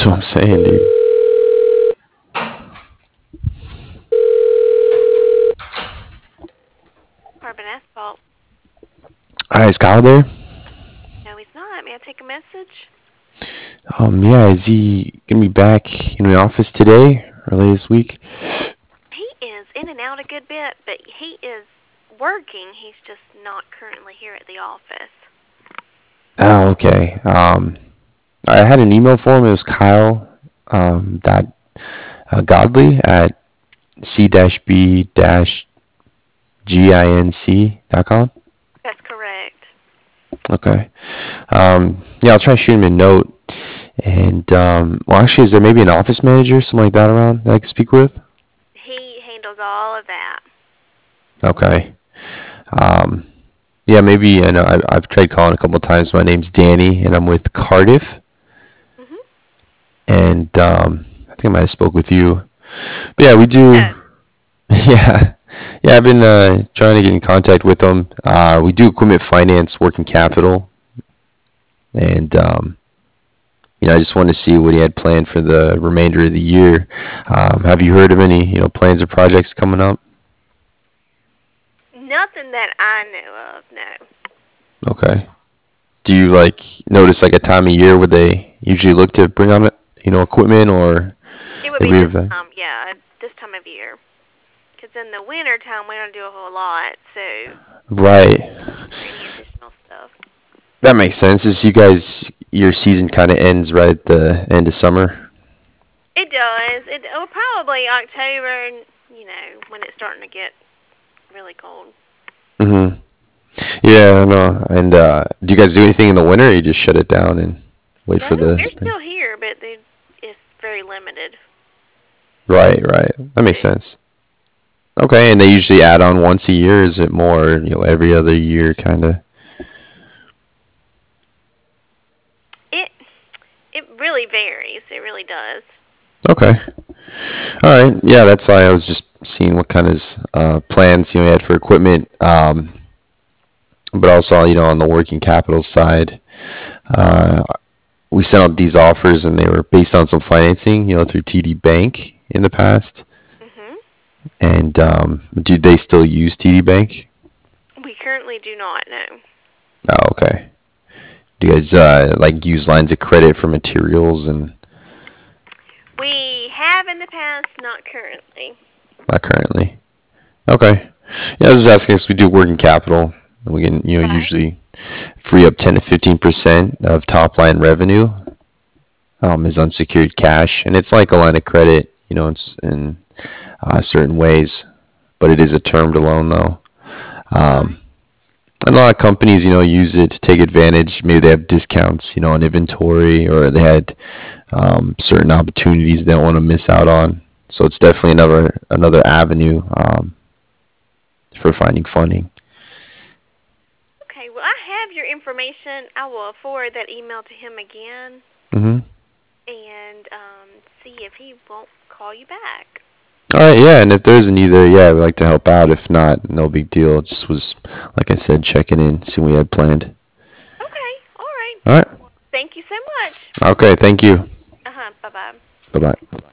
That's what I'm saying, dude. Carbon asphalt. Alright, is Kyle there? No, he's not. May I take a message? Yeah, is he gonna be back in the office today or later this week? He is in and out a good bit, but he is working. He's just not currently here at the office. Oh, okay. I had an email for him. It was Kyle dot Godley at c-b-ginc.com. That's correct. Okay. Yeah, I'll try to shoot him a note. And well, actually, is there maybe an office manager, something like that, around that I can speak with? He handles all of that. Okay. Yeah, maybe. I know I've tried calling a couple of times. My name's Danny, and I'm with Cardiff. Mhm. And I think I might have spoke with you. But yeah, we do. No. Yeah, yeah. I've been trying to get in contact with them. We do equipment finance, working capital, and I just wanted to see what he had planned for the remainder of the year. Have you heard of any plans or projects coming up? Nothing that I know of. No. Okay. Do you notice a time of year where they usually look to bring on equipment, or It would they be this reevaluate? time. Yeah, this time of year. Because in the winter time we don't do a whole lot. So Right. for any additional stuff. That makes sense. Is your season kind of ends right at the end of summer? It does. Probably October, and when it's starting to get really cold. Mhm. Yeah, I know. And do you guys do anything in the winter, or you just shut it down and wait No, for the they're spring? still here, but it's very limited. Right, right. That makes So sense. Okay, and they usually add on once a year. Is it more, every other year kind of? it it really varies. It really does. Okay. All right. Yeah, that's why I was just seeing what kind of plans you had for equipment, but also on the working capital side, uh, we sent out these offers and they were based on some financing, through TD Bank in the past. Mhm. And do they still use TD Bank? We currently do not know. Oh, okay. Do you guys use lines of credit for materials and We have in the past, not currently. not currently? Okay. Yeah, I was just asking because we do working capital. And we can, Right. usually free up 10 to 15% of top line revenue as unsecured cash, and it's like a line of credit, it's in certain ways, but it is a termed loan though. Um, Right. and a lot of companies, use it to take advantage. Maybe they have discounts, on inventory, or they had certain opportunities they don't want to miss out on. So it's definitely another avenue for finding funding. Okay. Well, I have your information. I will forward that email to him again Hmm. and see if he won't call you back. All right, yeah, and if there's a need there, yeah, we'd like to help out. If not, no big deal. It just was, like I said, checking in, see what we had planned. Okay. All right. All right. Thank you so much. Okay, thank you. Bye bye. Bye bye.